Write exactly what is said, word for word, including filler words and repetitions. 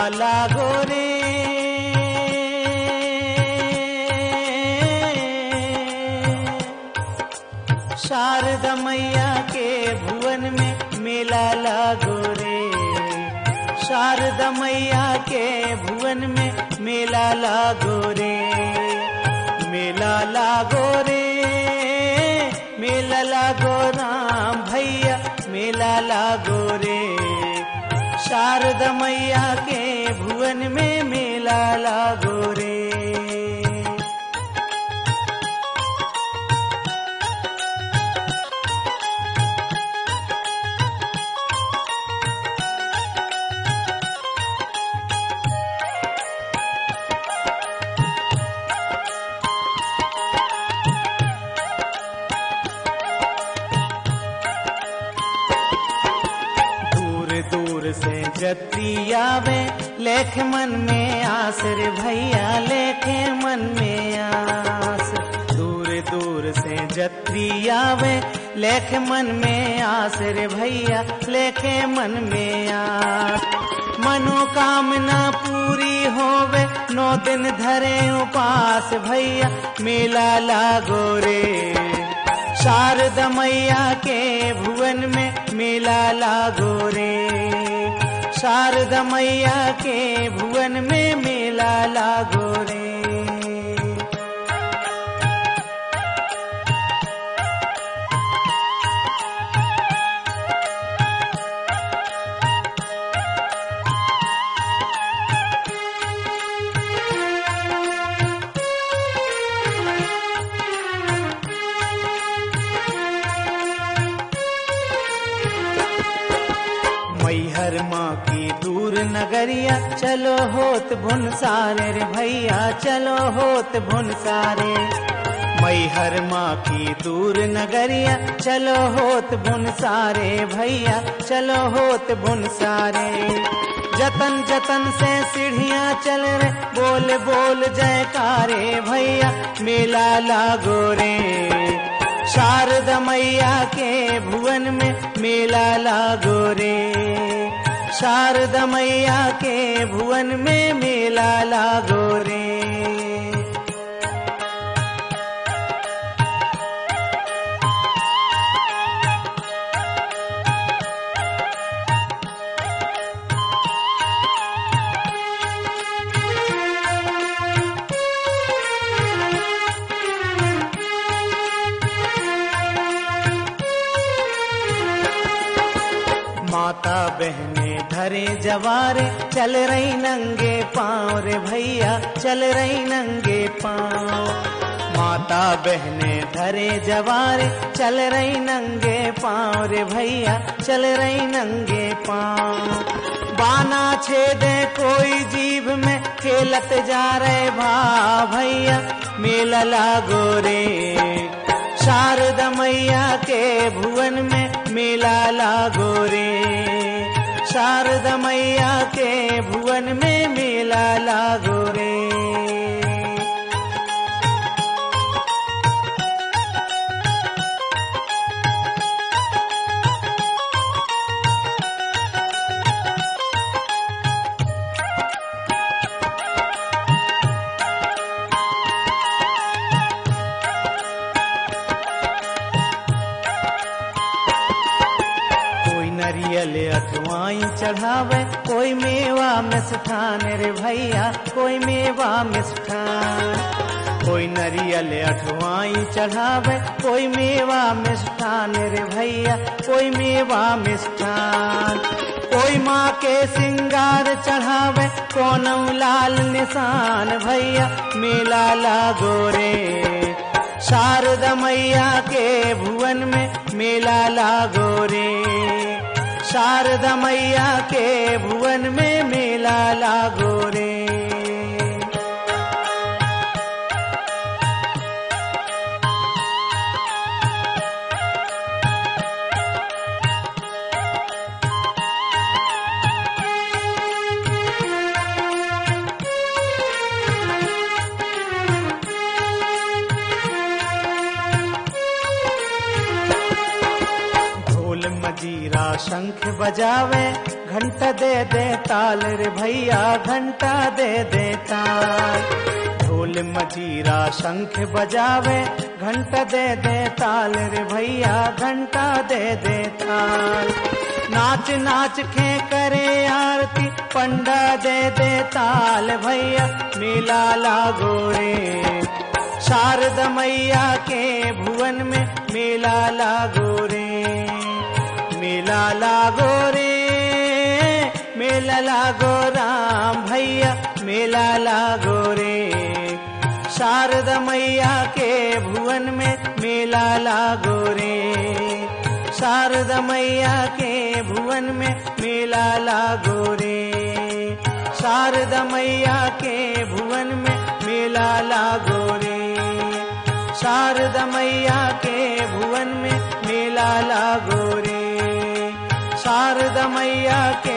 लागो रे। शारदा मैया के भुवन में मेला लागो रे। शारदा मैया के भुवन में मेला लागो रे। मेला लागो रे, मेला लागो राम भैया, मेला लागो रे। शारदा मैया के भुवन में मेला लागो रे। से जत्री आवे लेख मन में आस रे भैया, लेखे मन में आस। दूर दूर से जत्री आवे लेख मन में आस रे भैया, लेखे मन में आस। मनोकामना पूरी होवे नौ दिन धरे उपास भैया, मेला लागो रे। शारदा मैया के भुवन में मेला लागो रे। शारदा मैया के भुवन में मेला लागो रे। मैहर माँ की दूर नगरिया, चलो होत भुन सारे रे भैया, चलो होत भुन सारे। मैहर माँ की दूर नगरिया, चलो होत भुन सारे भैया, चलो होत भुन सारे। जतन जतन से सीढ़ियाँ चल रे, बोल बोल जयकारे भैया, मेला लागो रे। शारदा मैया के भुवन में मेला लागो रे। शारदा मैया के भुवन में मेला लागो रे। माता बहने धरे जवारे, चल रही नंगे पाँव रे भैया, चल रही नंगे पाँव। माता बहने धरे जवारे, चल रही नंगे पाँव रे भैया, चल रही नंगे पाँव। बाना छेदे कोई जीभ में, खेलत जा रहे भा भैया, मेला लागो रे। शारदा मैया के भुवन में मेला लागो रे। शारदा मैया के भुवन में मेला लागो रे। नरियल अठवाई चढ़ावे, कोई मेवा मिष्ठान रे भैया, कोई मेवा मिष्ठान। कोई नरियल अठवाई चढ़ावे, कोई मेवा मिष्ठान रे भैया, कोई मेवा मिष्ठान। कोई माँ के सिंगार चढ़ावे, कोनौ लाल निशान भैया, मेला लागो रे। शारदा मैया के भुवन में मेला लागो रे। शारदा मैया के भुवन में मेला लागो रे। मजीरा शंख बजावे, घंटा दे दे ताल रे भैया घंटा दे दे ताल। ढोल मजीरा शंख बजावे घंटा दे दे ताल रे भैया घंटा दे दे ताल। नाच नाच खे करे आरती पंडा दे दे ताल भैया मेला लागो रे। शारद मैया के भुवन में मेला लागो रे, मेला लागो रे, मेला लागो राम भैया मेला लागो रे। शारद मैया के भुवन में मेला लागो रे, शारद मैया के भुवन में मेला लागो रे। शारद मैया के भुवन में मेला लागो रे, शारद मैया के भुवन में मेला लागो रे। शारद मैया के